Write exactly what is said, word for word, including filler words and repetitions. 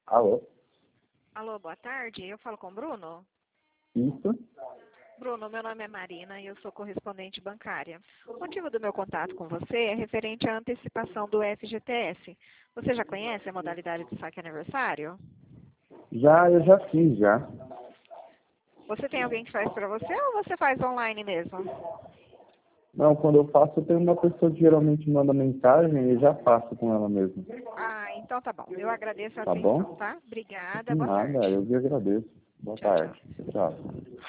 Alô? Alô, boa tarde. Eu falo com o Bruno? Isso? Bruno, meu nome é Marina e eu sou correspondente bancária. O motivo do meu contato com você é referente à antecipação do F G T S. Você já conhece a modalidade de saque aniversário? Já, eu já fiz, já. Você tem alguém que faz para você ou você faz online mesmo? Não, quando eu faço, eu tenho uma pessoa que geralmente manda mensagem e eu já faço com ela mesmo. Ah, então tá bom. Eu agradeço a Tá atenção, bom? tá? Obrigada, De boa nada, tarde. eu que agradeço. Boa Tchau, tchau. tarde. Tchau.